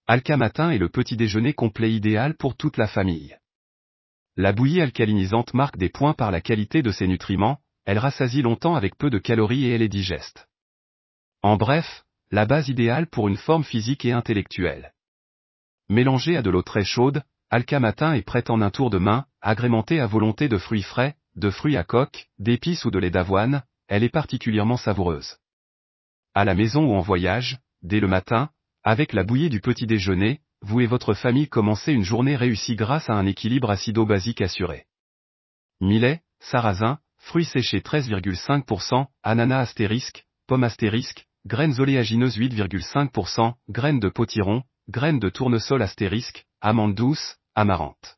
Alka Matin est le petit déjeuner complet idéal pour toute la famille. La bouillie alcalinisante marque des points par la qualité de ses nutriments, elle rassasie longtemps avec peu de calories et elle est digeste. En bref, la base idéale pour une forme physique et intellectuelle. Mélangée à de l'eau très chaude, Alka Matin est prête en un tour de main, agrémentée à volonté de fruits frais, de fruits à coque, d'épices ou de lait d'avoine, elle est particulièrement savoureuse. À la maison ou en voyage, dès le matin, avec la bouillie du petit déjeuner, vous et votre famille commencez une journée réussie grâce à un équilibre acido-basique assuré. Millet, sarrasin, fruits séchés 13,5%, ananas astérisque, pommes astérisque, graines oléagineuses 8,5%, graines de potiron, graines de tournesol astérisque, amandes douces, amarantes.